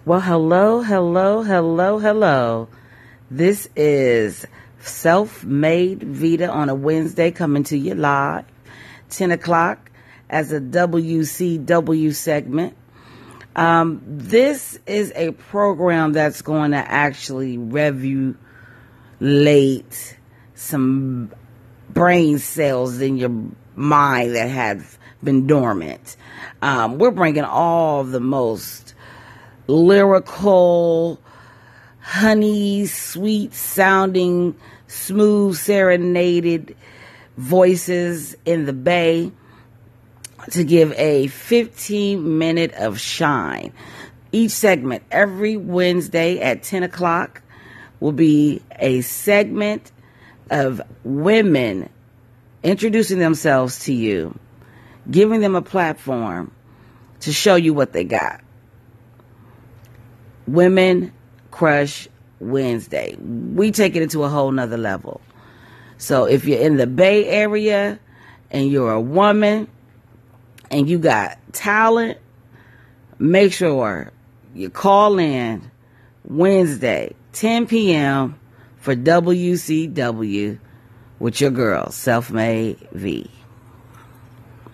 Well, hello, hello, hello, hello. This is Self-Made Vita on a Wednesday coming to you live, 10 o'clock as a WCW segment. This is a program that's going to actually regulate some brain cells in your mind that have been dormant. We're bringing all the most lyrical, honey, sweet sounding, smooth serenaded voices in the Bay to give a 15-minute of shine. Each segment, every Wednesday at 10 o'clock, will be a segment of women introducing themselves to you, giving them a platform to show you what they got. Women Crush Wednesday. We take it into a whole nother level. So if you're in the Bay Area and you're a woman and you got talent, make sure you call in Wednesday, 10 p.m. for WCW with your girl, Self-Made V.